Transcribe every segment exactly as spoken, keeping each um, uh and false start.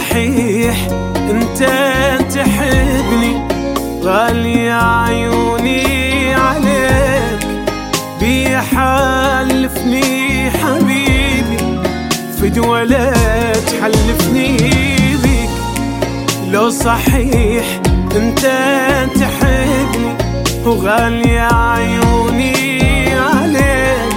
صحيح انت تحبني، غالي عيوني عليك، بيحلفني حبيبي فدوى لا تحلفني بيك. لو صحيح انت تحبني وغالي عيوني عليك،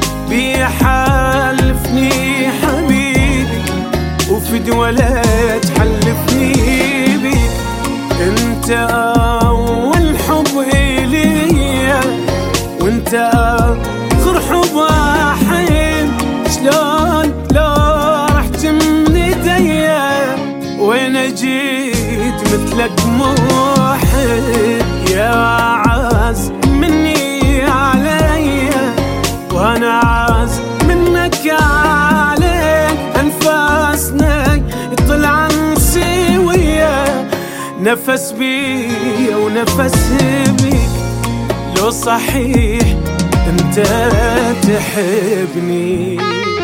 بيحلفني حبيبي وفدوى لا تحلفني بيك. انت اول حب إلي وانت اخر حب احب، شلون لو رحت من ايديا وانا جيت مثلك محب، يا عاز مني عليا وانا عاز منك عليك، انفاسنا طلعن سويا، نفس بي ونفس بيك. لو صحيح انت تحبني.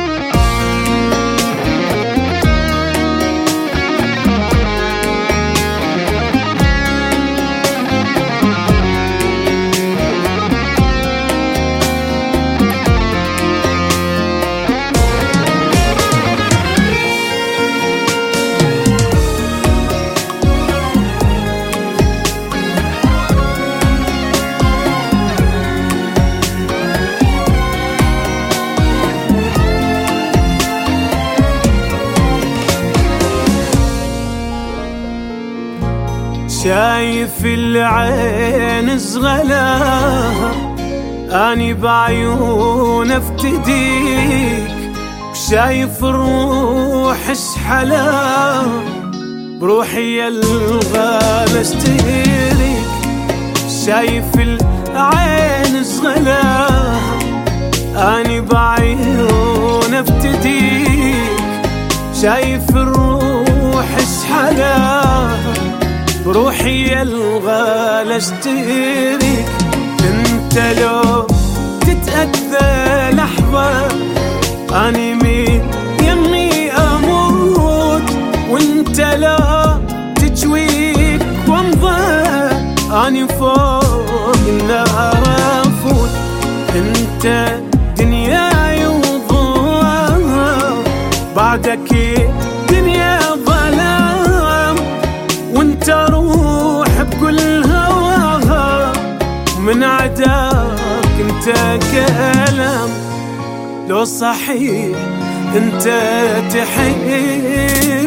شايف العين صغلاها اني بعيون افتديك، وشايف الروح اشحلاها بروحي يا الغالى اشتريك. شايف العين صغلاها اني بعيون افتديك، شايف الروح اشحلاها بروحي يا الغالى اشتريك. انت لو تتأذى لحظة اني مين يمي اموت، وانت لا تجويك وامضى اني فوق النار افوت. انت دنياي وضوء بعدك دنيا ظلام، وانت روح بكل هواها من عداك انت كلام. لو صحيح انت تحب